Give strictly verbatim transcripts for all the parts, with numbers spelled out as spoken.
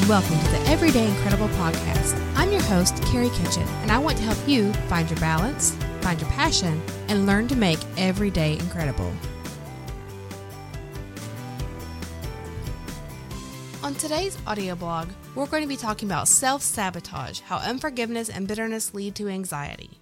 welcome to the Everyday Incredible podcast. I'm your host, Carrie Kitchen, and I want to help you find your balance, find your passion, and learn to make every day incredible. On today's audio blog, we're going to be talking about self-sabotage, how unforgiveness and bitterness lead to anxiety.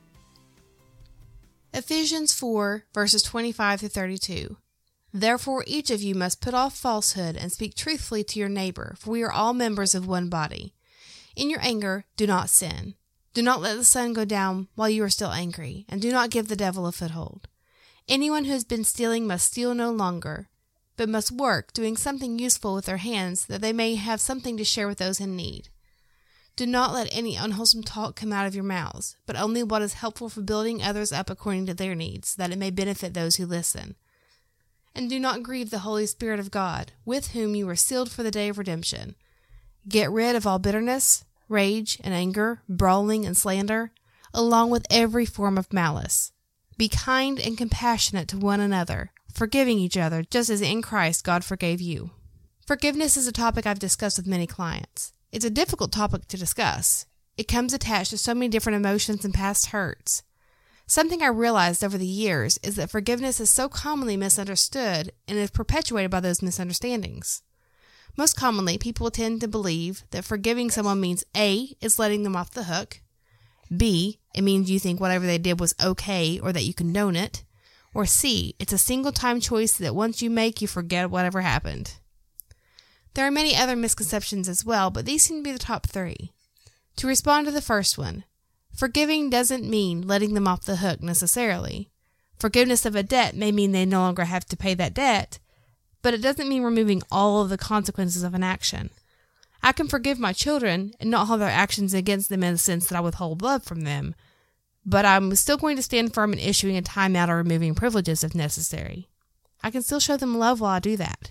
Ephesians four, verses twenty-five through thirty-two. Therefore each of you must put off falsehood and speak truthfully to your neighbor, for we are all members of one body. In your anger, do not sin. Do not let the sun go down while you are still angry, and do not give the devil a foothold. Anyone who has been stealing must steal no longer, but must work, doing something useful with their hands, that they may have something to share with those in need. Do not let any unwholesome talk come out of your mouths, but only what is helpful for building others up according to their needs, that it may benefit those who listen. And do not grieve the Holy Spirit of God, with whom you were sealed for the day of redemption. Get rid of all bitterness, rage, and anger, brawling and slander, along with every form of malice. Be kind and compassionate to one another, forgiving each other, just as in Christ God forgave you. Forgiveness is a topic I've discussed with many clients. It's a difficult topic to discuss. It comes attached to so many different emotions and past hurts. Something I realized over the years is that forgiveness is so commonly misunderstood and is perpetuated by those misunderstandings. Most commonly, people tend to believe that forgiving someone means A, it's letting them off the hook, B, it means you think whatever they did was okay or that you condone it, or C, it's a single-time choice that once you make, you forget whatever happened. There are many other misconceptions as well, but these seem to be the top three. To respond to the first one, forgiving doesn't mean letting them off the hook necessarily. Forgiveness of a debt may mean they no longer have to pay that debt, but it doesn't mean removing all of the consequences of an action. I can forgive my children and not hold their actions against them in the sense that I withhold love from them, but I'm still going to stand firm in issuing a timeout or removing privileges if necessary. I can still show them love while I do that.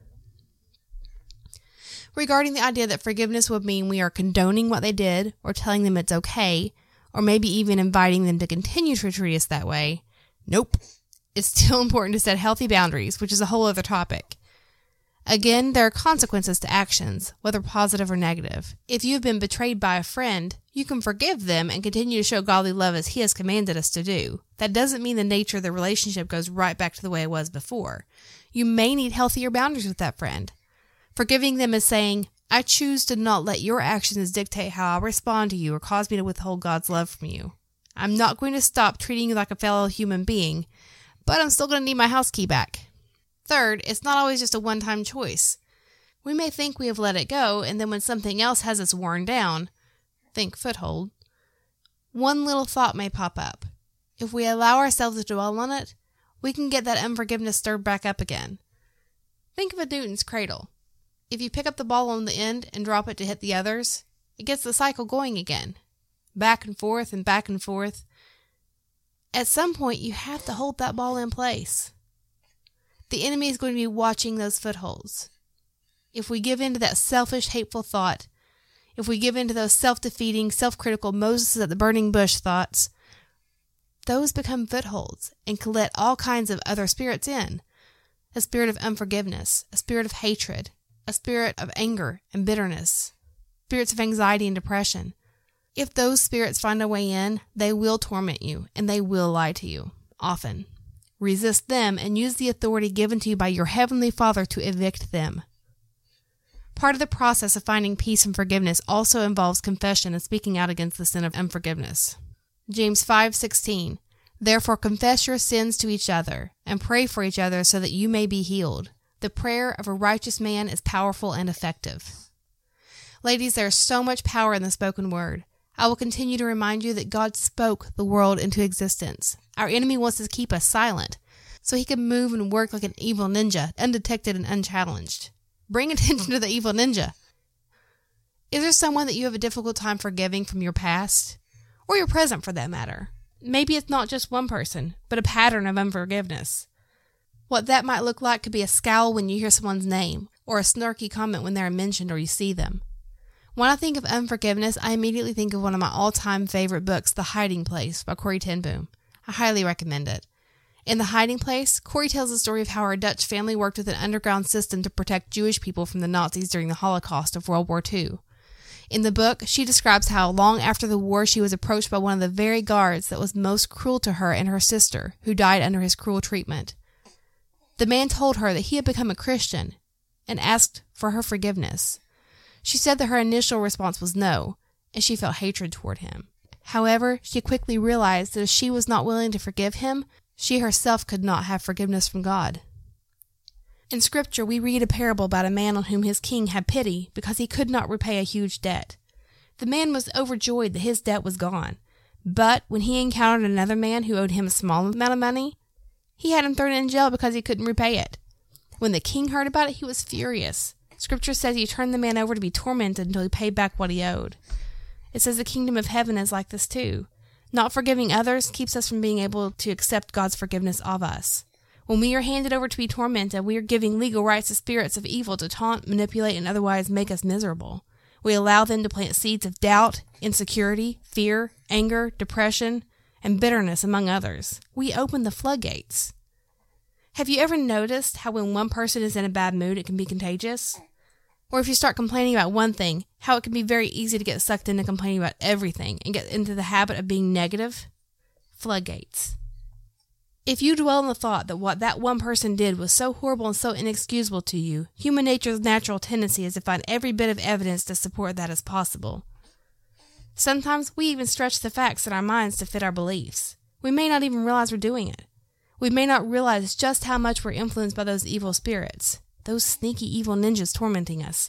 Regarding the idea that forgiveness would mean we are condoning what they did or telling them it's okay, or maybe even inviting them to continue to treat us that way, nope. It's still important to set healthy boundaries, which is a whole other topic. Again, there are consequences to actions, whether positive or negative. If you have been betrayed by a friend, you can forgive them and continue to show godly love as He has commanded us to do. That doesn't mean the nature of the relationship goes right back to the way it was before. You may need healthier boundaries with that friend. Forgiving them is saying, I choose to not let your actions dictate how I respond to you or cause me to withhold God's love from you. I'm not going to stop treating you like a fellow human being, but I'm still going to need my house key back. Third, it's not always just a one-time choice. We may think we have let it go, and then when something else has us worn down, think foothold, one little thought may pop up. If we allow ourselves to dwell on it, we can get that unforgiveness stirred back up again. Think of a Newton's cradle. If you pick up the ball on the end and drop it to hit the others, it gets the cycle going again. Back and forth and back and forth. At some point, you have to hold that ball in place. The enemy is going to be watching those footholds. If we give in to that selfish, hateful thought, if we give in to those self-defeating, self-critical Moses at the burning bush thoughts, those become footholds and can let all kinds of other spirits in. A spirit of unforgiveness, a spirit of hatred, a spirit of anger and bitterness, spirits of anxiety and depression. If those spirits find a way in, they will torment you and they will lie to you, often. Resist them and use the authority given to you by your Heavenly Father to evict them. Part of the process of finding peace and forgiveness also involves confession and speaking out against the sin of unforgiveness. James five sixteen. Therefore confess your sins to each other and pray for each other so that you may be healed. The prayer of a righteous man is powerful and effective. Ladies, there is so much power in the spoken word. I will continue to remind you that God spoke the world into existence. Our enemy wants to keep us silent, so he can move and work like an evil ninja, undetected and unchallenged. Bring attention to the evil ninja. Is there someone that you have a difficult time forgiving from your past? Or your present, for that matter? Maybe it's not just one person, but a pattern of unforgiveness. What that might look like could be a scowl when you hear someone's name, or a snarky comment when they're mentioned or you see them. When I think of unforgiveness, I immediately think of one of my all-time favorite books, The Hiding Place by Corrie ten Boom. I highly recommend it. In The Hiding Place, Corrie tells the story of how her Dutch family worked with an underground system to protect Jewish people from the Nazis during the Holocaust of World War Two. In the book, she describes how long after the war she was approached by one of the very guards that was most cruel to her and her sister, who died under his cruel treatment. The man told her that he had become a Christian and asked for her forgiveness. She said that her initial response was no, and she felt hatred toward him. However, she quickly realized that if she was not willing to forgive him, she herself could not have forgiveness from God. In Scripture, we read a parable about a man on whom his king had pity because he could not repay a huge debt. The man was overjoyed that his debt was gone, but when he encountered another man who owed him a small amount of money, he had him thrown in jail because he couldn't repay it. When the king heard about it, he was furious. Scripture says he turned the man over to be tormented until he paid back what he owed. It says the kingdom of heaven is like this too. Not forgiving others keeps us from being able to accept God's forgiveness of us. When we are handed over to be tormented, we are giving legal rights to spirits of evil to taunt, manipulate, and otherwise make us miserable. We allow them to plant seeds of doubt, insecurity, fear, anger, depression, and bitterness among others. We open the floodgates. Have you ever noticed how when one person is in a bad mood, it can be contagious? Or if you start complaining about one thing, how it can be very easy to get sucked into complaining about everything and get into the habit of being negative? Floodgates. If you dwell on the thought that what that one person did was so horrible and so inexcusable to you, human nature's natural tendency is to find every bit of evidence to support that as possible. Sometimes we even stretch the facts in our minds to fit our beliefs. We may not even realize we're doing it. We may not realize just how much we're influenced by those evil spirits, those sneaky evil ninjas tormenting us.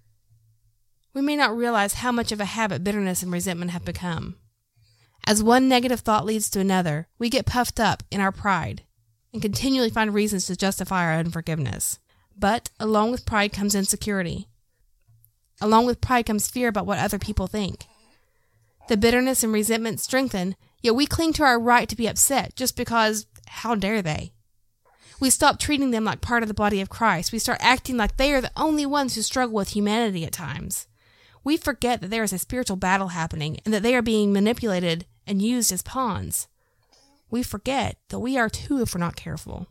We may not realize how much of a habit bitterness and resentment have become. As one negative thought leads to another, we get puffed up in our pride and continually find reasons to justify our unforgiveness. But along with pride comes insecurity. Along with pride comes fear about what other people think. The bitterness and resentment strengthen, yet we cling to our right to be upset just because, how dare they? We stop treating them like part of the body of Christ. We start acting like they are the only ones who struggle with humanity at times. We forget that there is a spiritual battle happening and that they are being manipulated and used as pawns. We forget that we are too if we're not careful.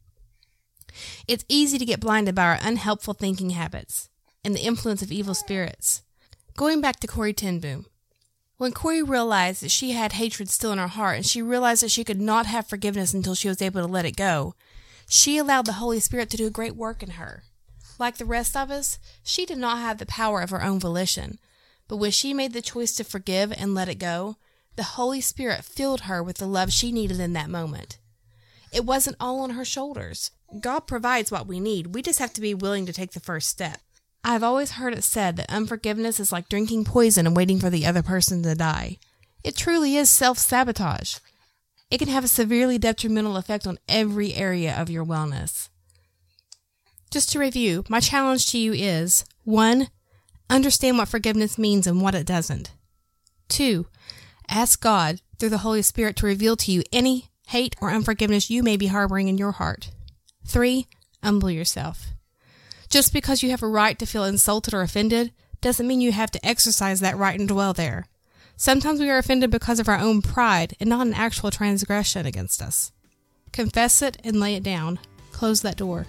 It's easy to get blinded by our unhelpful thinking habits and the influence of evil spirits. Going back to Corrie ten Boom. When Corrie realized that she had hatred still in her heart and she realized that she could not have forgiveness until she was able to let it go, she allowed the Holy Spirit to do a great work in her. Like the rest of us, she did not have the power of her own volition, but when she made the choice to forgive and let it go, the Holy Spirit filled her with the love she needed in that moment. It wasn't all on her shoulders. God provides what we need. We just have to be willing to take the first step. I've always heard it said that unforgiveness is like drinking poison and waiting for the other person to die. It truly is self-sabotage. It can have a severely detrimental effect on every area of your wellness. Just to review, my challenge to you is, one, understand what forgiveness means and what it doesn't. Two, ask God, through the Holy Spirit, to reveal to you any hate or unforgiveness you may be harboring in your heart. Three, humble yourself. Just because you have a right to feel insulted or offended doesn't mean you have to exercise that right and dwell there. Sometimes we are offended because of our own pride and not an actual transgression against us. Confess it and lay it down. Close that door.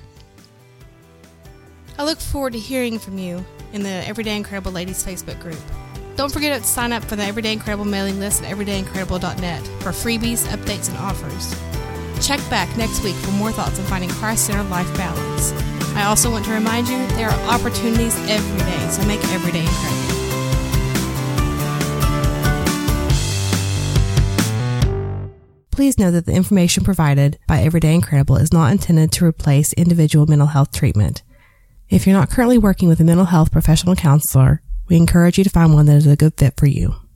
I look forward to hearing from you in the Everyday Incredible Ladies Facebook group. Don't forget to sign up for the Everyday Incredible mailing list at everyday incredible dot net for freebies, updates, and offers. Check back next week for more thoughts on finding Christ-centered life balance. I also want to remind you there are opportunities every day, so make every day incredible. Please know that the information provided by Everyday Incredible is not intended to replace individual mental health treatment. If you're not currently working with a mental health professional counselor, we encourage you to find one that is a good fit for you.